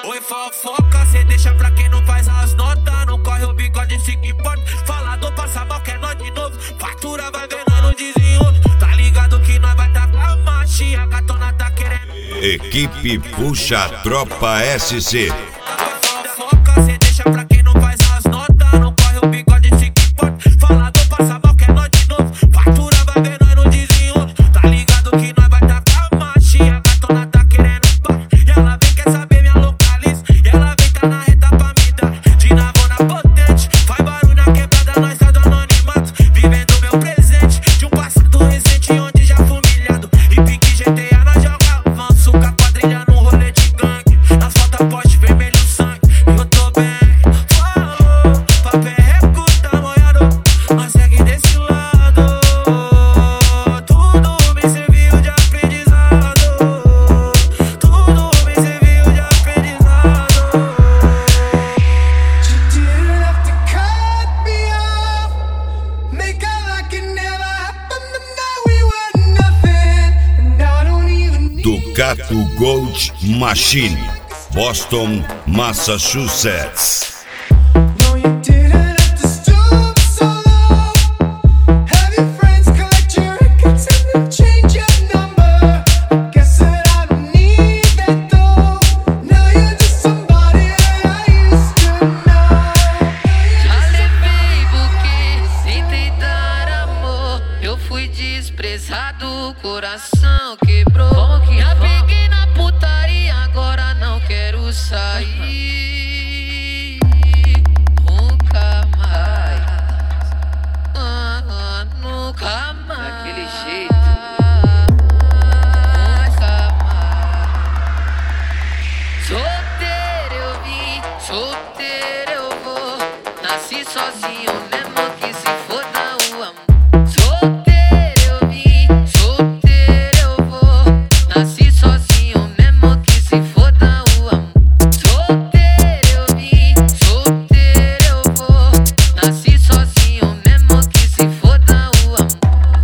Oi fofoca, cê deixa pra quem não faz as notas. Não corre o bigode, se que importa. Falador passa mal, quer nós de novo. Fatura vai ver, nós não desenrola. Tá ligado que nós vai tá com a marcha. A gatona tá querendo. Equipe Puxa Tropa SC. Oi fofoca, cê deixa pra quem não faz as notas. Não corre o bigode, se que importa. Falador passa mal, quer nós de novo. Fatura vai ver, nós não desenrola. Tá ligado que nós vai tá com a marcha. A gatona tá querendo. E ela vem, quer saber minha localiza. E ela vem tá na reta pra me dar. De navona potente, faz barulho na quebrada, nós tá do anonimato. Vivendo meu presente, de um passado recente onde já fui humilhado. E pique GTA nós joga avanço, com a quadrilha no rolê de gangue. Nas fotos poste vermelho sangue, eu tô bem. Falou, papel recuta, moiado, nós segue desse lado. Tudo me serviu de aprendizado. Tudo me serviu de aprendizado. You didn't have to cut me off, make out like it never happened. And now we were nothing, and I don't even need Ducato Gold Machine, Boston, Massachusetts. No, you didn't have to stoop so low. Have your friends collect your records and then change your number. I guess that I don't need that though. Now you're just somebody that I used to know. Já levei buquê sem tentar amor. Eu fui desprezado, o coração quebrou. Já peguei na putaria, agora não quero sair. Nunca mais. Nunca mais. Daquele jeito. Nunca mais. Solteiro eu vim, solteiro eu vou. Nasci sozinho, mesmo que se foda o amor. Solteiro eu vim, solteiro eu vou. Nasci sozinho, mesmo que se foda o amor. Solteiro eu vim, solteiro eu vou. Nasci sozinho, mesmo que se foda o amor.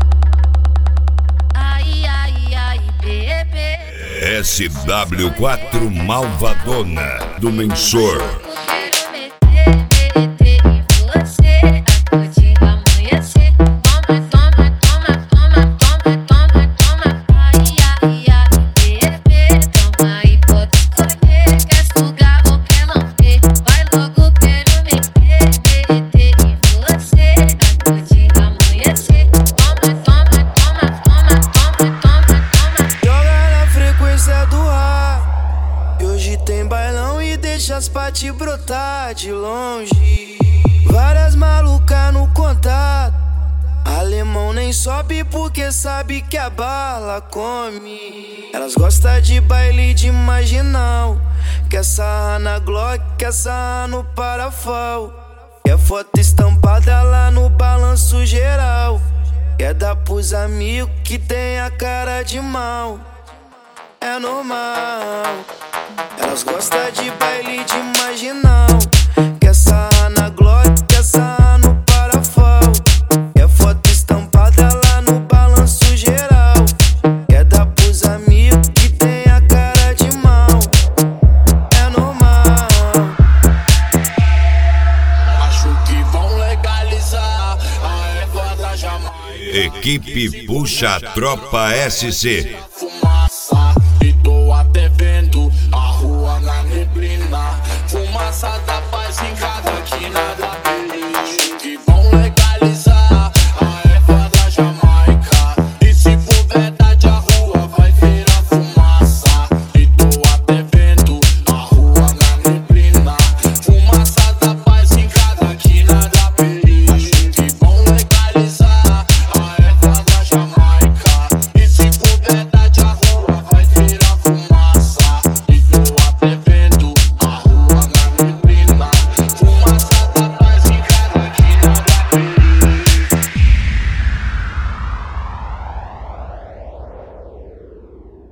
Ai, ai, ai, bebê. SW4 Malvadona do Mensor. Quero meter em você, acorde amanhecer. Toma, toma, toma, toma, toma, toma, toma. Ai, ai, ai, bebê. Toma e pode escolher. Quer sugar ou quer lamber? Vai logo, quero meter em você, acorde amanhecer. Toma, toma, toma, toma, toma, toma, toma. Joga na frequência do ar. E hoje tem bailão e deixa as paty brotar de longe. Várias malucas no contato. Alemão nem sobe porque sabe que a bala come. Elas gostam de baile de marginal. Quer sarrar na Glock, quer sarrar no parafal. Quer foto estampada lá no balanço geral. Quer dar pros amigos que tem a cara de mal. É normal. Elas gostam de baile de marginal. Quer sarrar na Glock, quer sarrar no parafal. Quer foto estampada lá no balanço geral. Quer dar pros amigos que tem a cara de mal. É normal. Acho que vão legalizar a égua da Jamaica. Equipe Puxa Tropa SC.